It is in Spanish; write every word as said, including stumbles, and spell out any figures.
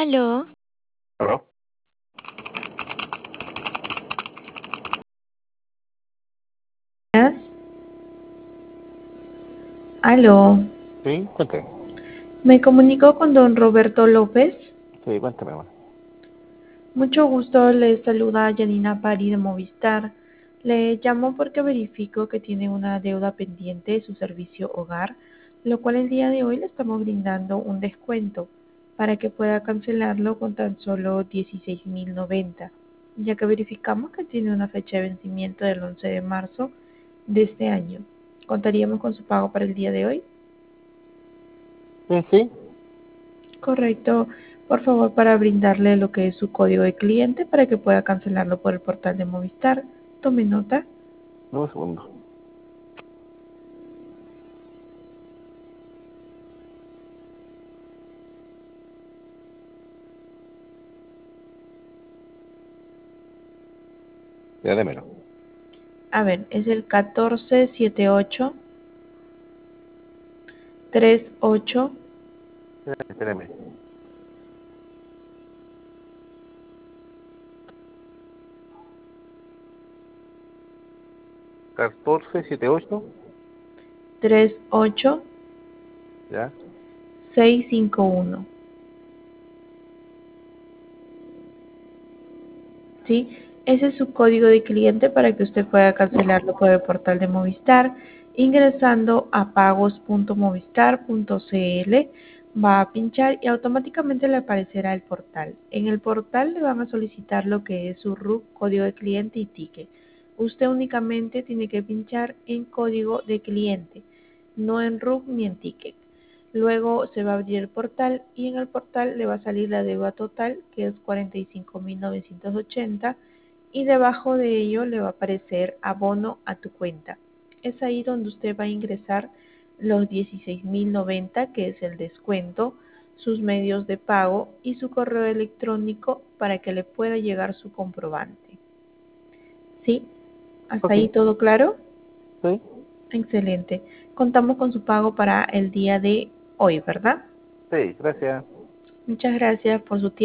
Aló, ¿Aló? Buenas. Aló, Sí, cuénteme. me comunico con don Roberto López. Sí, cuénteme, bueno. Mucho gusto, le saluda Janina Pari de Movistar. Le llamo porque verifico que tiene una deuda pendiente de su servicio hogar, lo cual el día de hoy le estamos brindando un descuento para que pueda cancelarlo con tan solo dieciséis mil noventa, ya que verificamos que tiene una fecha de vencimiento del once de marzo de este año. ¿Contaríamos con su pago para el día de hoy? Sí, sí, Correcto. Por favor, para brindarle lo que es su código de cliente para que pueda cancelarlo por el portal de Movistar. Tome nota. un segundo. Ya démelo. A ver, es el catorce setenta y ocho treinta y ocho. Espérame. catorce setenta y ocho, treinta y ocho ya. seiscientos cincuenta y uno. ¿Sí? Ese es su código de cliente para que usted pueda cancelarlo por el portal de Movistar. Ingresando a pagos punto movistar punto cl, va a pinchar y automáticamente le aparecerá el portal. En el portal le van a solicitar lo que es su R U C, código de cliente y ticket. Usted únicamente tiene que pinchar en código de cliente, no en R U C ni en ticket. Luego se va a abrir el portal y en el portal le va a salir la deuda total, que es cuarenta y cinco mil novecientos ochenta, y debajo de ello le va a aparecer abono a tu cuenta. Es ahí donde usted va a ingresar los dieciséis mil noventa, que es el descuento, sus medios de pago y su correo electrónico para que le pueda llegar su comprobante. ¿Sí? ¿Hasta Ok, ahí todo claro? sí, Excelente. Contamos con su pago para el día de hoy, ¿verdad? sí, gracias. Muchas gracias por su tiempo.